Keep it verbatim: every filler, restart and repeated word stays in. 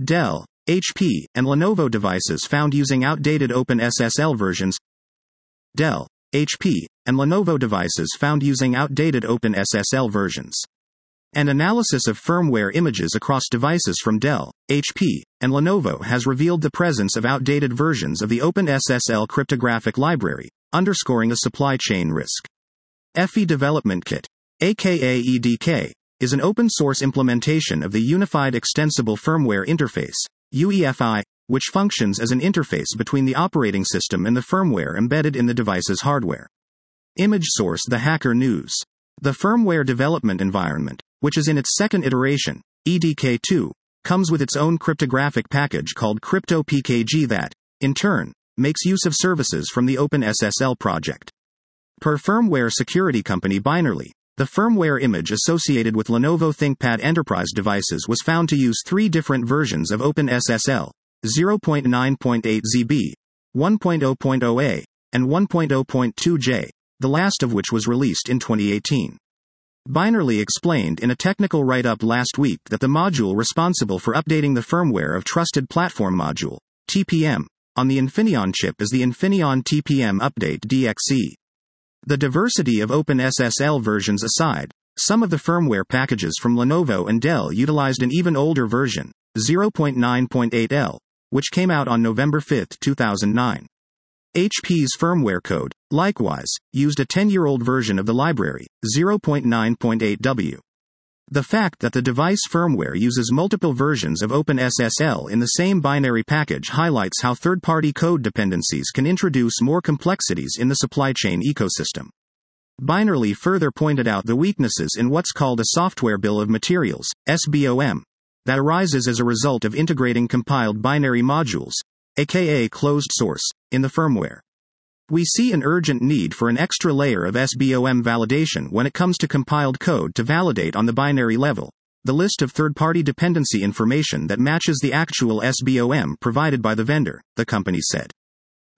Dell, H P, and Lenovo devices found using outdated OpenSSL versions. Dell, H P, and Lenovo devices found using outdated OpenSSL versions. An analysis of firmware images across devices from Dell, H P, and Lenovo has revealed the presence of outdated versions of the OpenSSL cryptographic library, underscoring a supply chain risk. E F I Development Kit, aka E D K, is an open-source implementation of the Unified Extensible Firmware Interface, U E F I, which functions as an interface between the operating system and the firmware embedded in the device's hardware. Image source: The Hacker News. The firmware development environment, which is in its second iteration, E D K two, comes with its own cryptographic package called CryptoPKG that, in turn, makes use of services from the OpenSSL project. Per firmware security company Binarly, the firmware image associated with Lenovo ThinkPad Enterprise devices was found to use three different versions of OpenSSL, zero point nine point eight Z B, one point zero point zero A, and one point zero point two J, the last of which was released in twenty eighteen. Binarly explained in a technical write-up last week that the module responsible for updating the firmware of Trusted Platform Module, T P M, on the Infineon chip is the Infineon T P M Update D X E. The diversity of OpenSSL versions aside, some of the firmware packages from Lenovo and Dell utilized an even older version, zero point nine point eight L, which came out on November fifth, two thousand nine. H P's firmware code, likewise, used a ten-year-old version of the library, zero point nine point eight W. The fact that the device firmware uses multiple versions of OpenSSL in the same binary package highlights how third-party code dependencies can introduce more complexities in the supply chain ecosystem. Binarly further pointed out the weaknesses in what's called a software bill of materials, S B O M, that arises as a result of integrating compiled binary modules, aka closed source, in the firmware. We see an urgent need for an extra layer of S B O M validation when it comes to compiled code to validate on the binary level the list of third-party dependency information that matches the actual S B O M provided by the vendor, the company said.